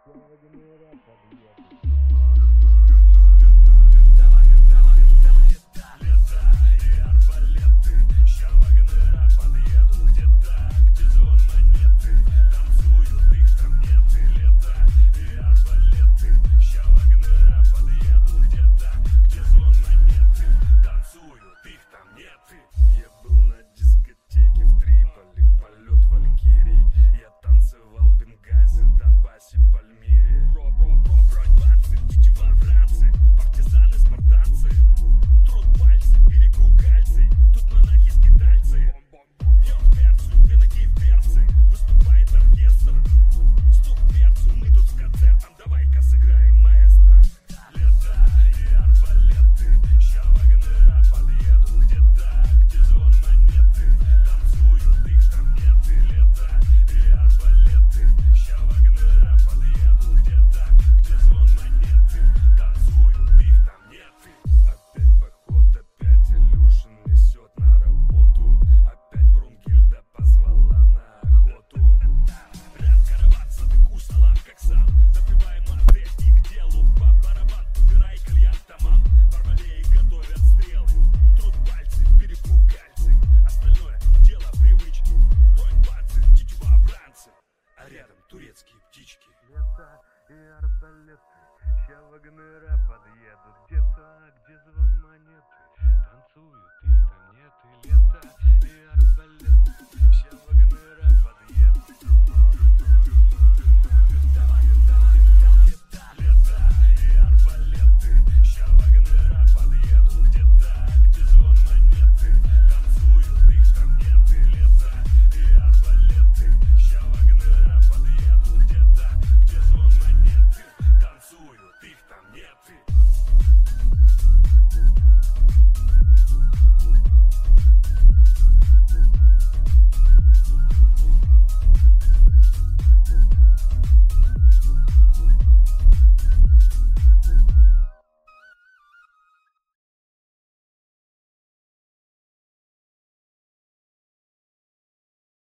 Я был на дискотеке в Триполи, полет валькирий. Я танцевал в Бенгази, Донбассе, Пальмире. Бронь бацы, тетива вранцы, партизаны, спартанцы. Труд пальцы, берегу кальций, тут монахи-скитальцы. Пьем перцу, две ноги в перцы, выступает оркестр. Стук перцу, мы тут с концертом, давай-ка сыграем маэстро. Лето и арбалеты, ща вагнера подъедут. Где-то, где звон монеты, танцуют, их там нет. И лето и арбалеты, ща вагнера подъедут. Где-то, где звон монеты, танцуют, их там нет. Опять поход, опять Илюшин несет на работу. Опять Брунгильда позвала на охоту. Ряд караван, садыку салам, как сам. Допиваем мотель и к делу. По барабан, убирай кальян тамам. Барбалеи готовят стрелы. Труд пальцы, берегу кальций. Остальное дело привычки. Бронь бацы, тетива бранцы, а рядом турецкие птички. Лето и арбалеты, ща вагнера подъедут. Где-то, где звон монеты, танцуют, их там нет. И лето и арбалеты, ща вагнера подъедут.